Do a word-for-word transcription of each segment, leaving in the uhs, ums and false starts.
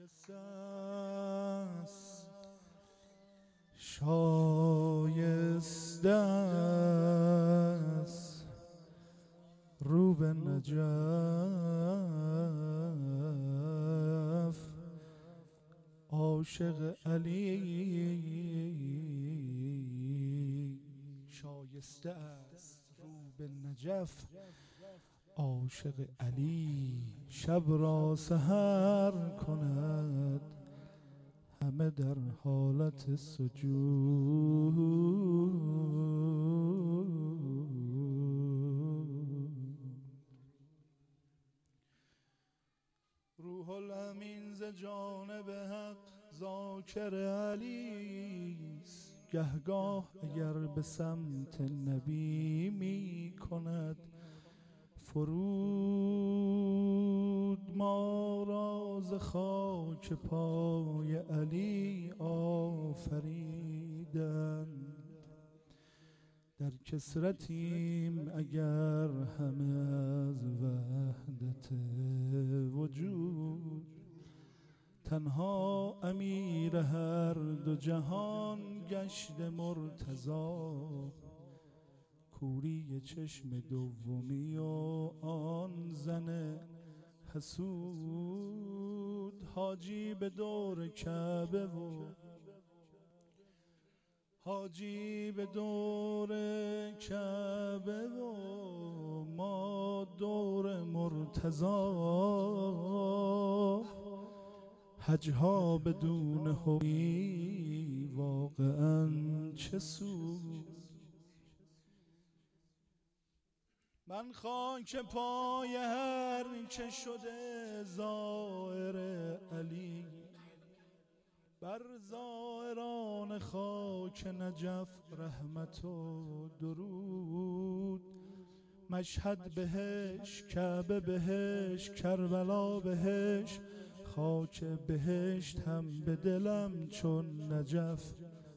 شایسته است شایسته است رو به نجف عاشق علی شایسته است رو به نجف عاشق علی شب را سحر کند همه در حالت سجود روح الامین ز جانب حق ذاکر علیست گهگاه اگر به سمت نبی می کند فرود ما را ز خاک پای علی آفریدند در کثرتیم اگر همه از وحدت وجود تنها امیر هر دو جهان گشت مرتضی کوری چشم دومی و آن زن حسود حاجی به دور کعبه و حاجی به دور کعبه و ما دور مرتضی حجها بدون حبی واقعا چه سود من خاک پای هر که شده زائر علی بر زائران خاک نجف رحمت و درود مشهد بهش کعبه بهش کربلا بهش خاک بهشت هم به دلم چون نجف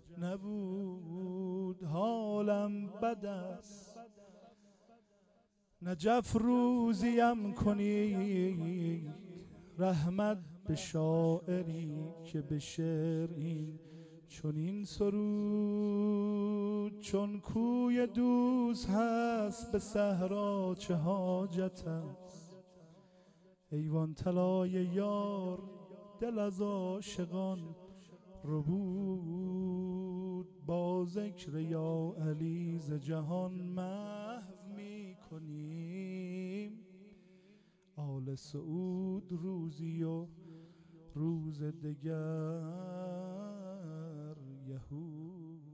نبود حالم بد است نجف روزیم کنید رحمت به شاعری که به شعر این چنین سرود چون کوی دوست هست به صحرا چه حاجت است ایوان طلای یار دل از عاشقان ربود با ذکر یا علی ز جهان محو می کنیم آل سعود روزی و روز دگر یهود